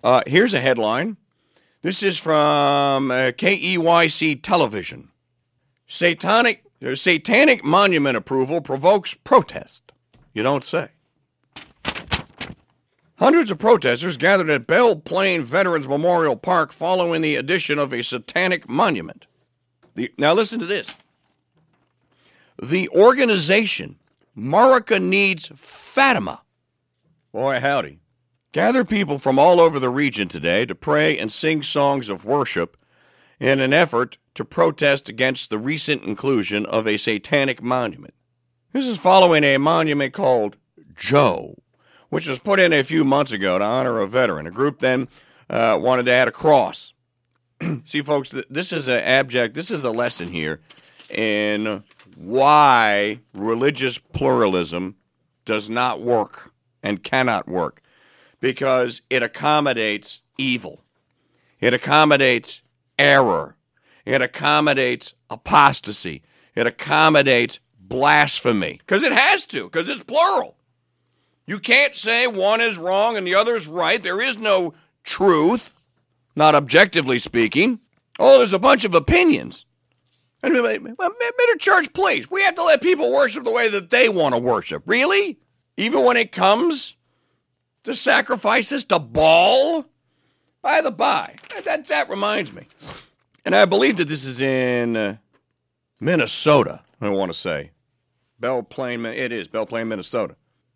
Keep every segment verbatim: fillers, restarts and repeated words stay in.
Uh, here's a headline. This is from uh, K E Y C Television. Satanic, uh, satanic monument approval provokes protest. You don't say. Hundreds of protesters gathered at Belle Plaine Veterans Memorial Park following the addition of a satanic monument. The, now listen to this. The organization, Marika Needs Fatima, boy howdy, gathered people from all over the region today to pray and sing songs of worship in an effort to protest against the recent inclusion of a satanic monument. This is following a monument called Joe, which was put in a few months ago to honor a veteran. A group then uh, wanted to add a cross. See, folks, this is an abject, this is a lesson here in why religious pluralism does not work and cannot work. Because it accommodates evil. It accommodates error. It accommodates apostasy. It accommodates blasphemy. Because it has to, because it's plural. You can't say one is wrong and the other is right. There is no truth, not objectively speaking. Oh, there's a bunch of opinions. And well, Mitter Church, please, we have to let people worship the way that they want to worship. Really? Even when it comes to sacrifices to Baal? By the by, that, that reminds me. And I believe that this is in uh, Minnesota, I want to say. Belle Plaine, it is, Belle Plaine, Minnesota.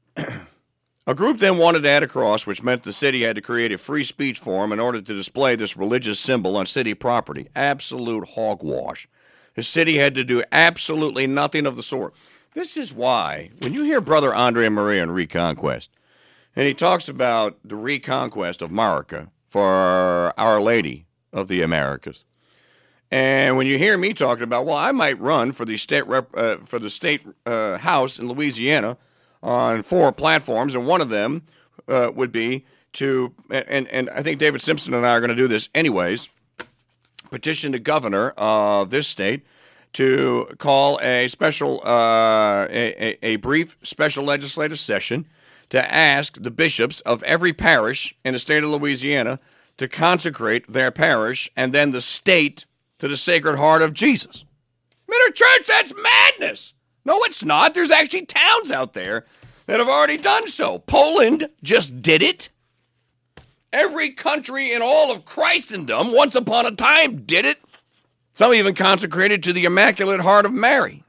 A group then wanted to add a cross, which meant the city had to create a free speech forum in order to display this religious symbol on city property. Absolute hogwash. The city had to do absolutely nothing of the sort. This is why, when you hear Brother Andre Maria in Reconquest, and he talks about the reconquest of America for Our Lady of the Americas, and when you hear me talking about, well, I might run for the state rep, uh, for the state uh, house in Louisiana on four platforms, and one of them uh, would be to, and, and I think David Simpson and I are going to do this anyways, petition the governor of this state to call a special, uh, a, a, a brief special legislative session to ask the bishops of every parish in the state of Louisiana to consecrate their parish and then the state to the Sacred Heart of Jesus. Mitter Church, that's madness. No, it's not. There's actually towns out there that have already done so. Poland just did it. Every country in all of Christendom, once upon a time, did it. Some even consecrated to the Immaculate Heart of Mary.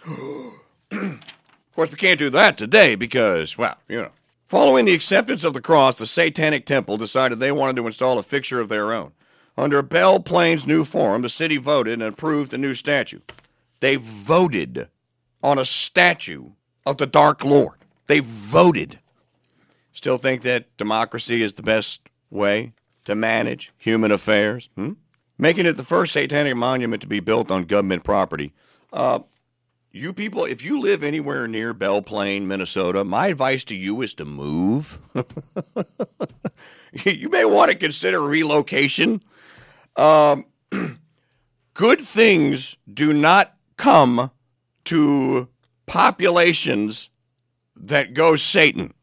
Of course, we can't do that today because, well, you know. Following the acceptance of the cross, the Satanic Temple decided they wanted to install a fixture of their own. Under Belle Plaine's new forum, the city voted and approved the new statue. They voted on a statue of the Dark Lord. They voted. Still think that democracy is the best way to manage human affairs? Hmm? Making it the first satanic monument to be built on government property. Uh, you people, if you live anywhere near Belle Plaine, Minnesota, my advice to you is to move. You may want to consider relocation. Um, good things do not come to populations that go Satan.